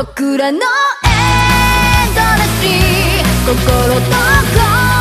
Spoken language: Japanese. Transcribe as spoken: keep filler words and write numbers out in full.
僕らのエンドレスに心と心